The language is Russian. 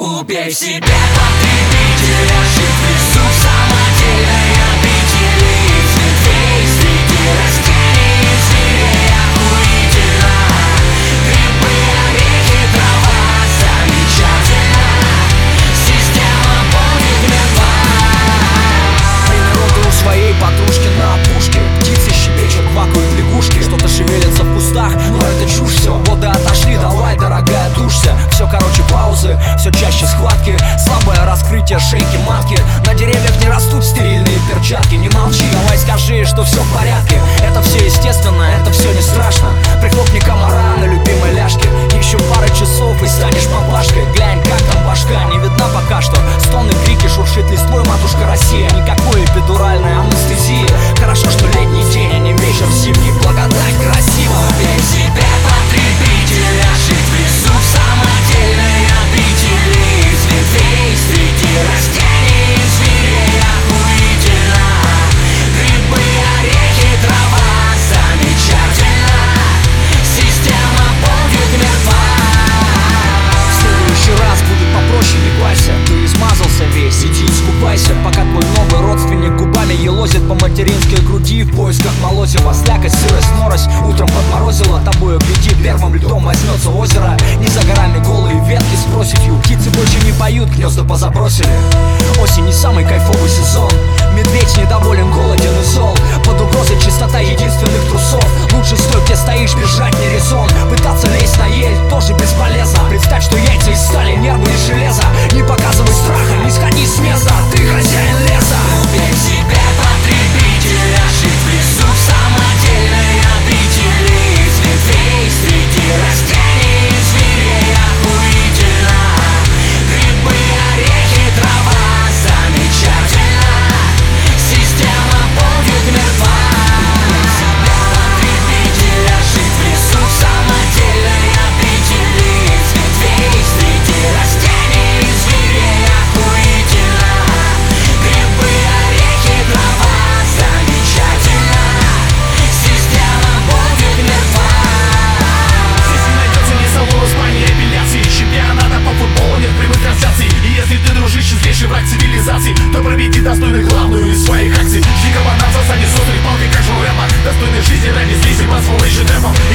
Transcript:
Убей себя, потребителя, жить в лесу в самодельной обители. Из ветвей среди растений и зверей охуительно. Грибы, орехи, трава, замечательно. Система будет мертва. Тренируют у своей подружки на опушке. Птицы щебечут, квакают лягушки. Что-то шевелится в кустах, но это чушь все. Воды отошли, давай, дорогая, душься. Все, короче, паузы, все чаще схватки. Слабое раскрытие шейки матки. На деревьях не растут стерильные перчатки. Не молчи, давай скажи, что все в порядке. Это все естественно, это все не страшно. Прихлопни комара на любимой ляжке. Еще пара часов и станешь папашкой. Глянь, как там башка, не видна пока что. Стоны, крики, шуршит листвой матушка Россия. Никакой эпидуральной анестезии. Хорошо, что летний день, а не вечер зимний. Благодать красиво. Убей себя, потребителя, жить в лесу в самодельной обители. Из ветвей среди растений и зверей охуительно. Грибы, орехи, трава, замечательно. Система будет мертва. В следующий раз будет попроще, не парься. Ты измазался весь, иди искупайся. Пока твой новый родственник губами елозит по материнской груди в поисках молозива. Слякоть, сырость, морость утром подморозила. Тобою, гляди, первым льдом возьмется озеро. Не за горами голые ветки с проседью. Птицы больше не поют, гнезда позабросили. Осень не самый кайфовый сезон. Медведь недоволен, голоден и зол. Под угрозой чистота единственных трусов. Лучше стой, где стоишь, бежать не резон. Пытаться лезть на ель тоже бесполезно. Представь, что яйца из стали, нервы из железа. Не показывай страха, не сходи с места. Ты хозяин леса. Убей себя, потребителя, жить в лесу в самодельной обители. Из ветвей среди растений и зверей охуительно. Грибы, орехи, трава, замечательно. Система будет мертва. Убей себя, потребителя, жить в лесу в самодельной обители. Из ветвей среди растений и зверей охуительно. Грибы, орехи, трава, замечательно. Система будет мертва. Здесь не найдется ни салона спания, эпиляции, чемпионата по футболу, нет прямых трансляций. И если ты, дружище, злейший враг цивилизации, то проведи достойно главную из своих акций. Жди кабана в засаде с острой палкой, как журема. Достойной жизни ради слизи под свой темпом.